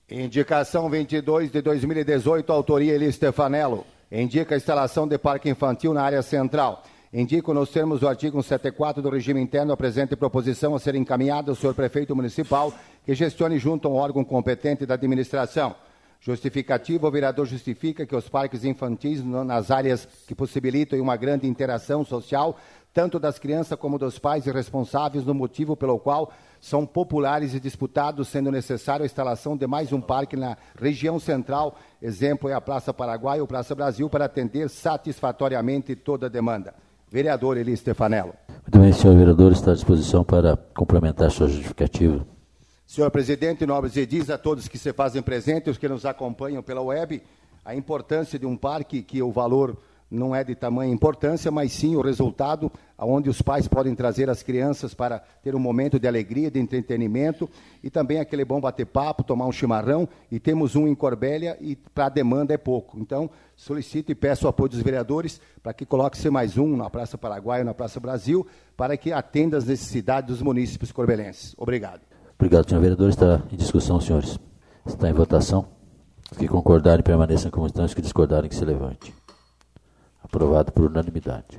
Indicação 22 de 2018, autoria Eli Stefanello. Indica a instalação de parque infantil na área central. Indico nos termos do artigo 174 do regime interno a presente proposição a ser encaminhada ao senhor prefeito municipal que gestione junto a um órgão competente da administração. Justificativa, o vereador justifica que os parques infantis nas áreas que possibilitam uma grande interação social, tanto das crianças como dos pais e responsáveis, no motivo pelo qual são populares e disputados, sendo necessário a instalação de mais um parque na região central, exemplo é a Praça Paraguai ou Praça Brasil, para atender satisfatoriamente toda a demanda. Vereador Eli Stefanello. Muito bem, senhor vereador, está à disposição para complementar sua justificativa. Senhor presidente, nobres edis, a todos que se fazem presentes, os que nos acompanham pela web, a importância de um parque que o valor não é de tamanha importância, mas sim o resultado onde os pais podem trazer as crianças para ter um momento de alegria, de entretenimento e também aquele bom bater-papo, tomar um chimarrão, e temos um em Corbélia e para a demanda é pouco. Então, solicito e peço o apoio dos vereadores para que coloque-se mais um na Praça Paraguai ou na Praça Brasil, para que atenda às necessidades dos munícipes corbelenses. Obrigado. Obrigado, senhor vereador. Está em discussão, senhores. Está em votação. Os que concordarem permaneçam como estão, os que discordarem que se levante. Aprovado por unanimidade.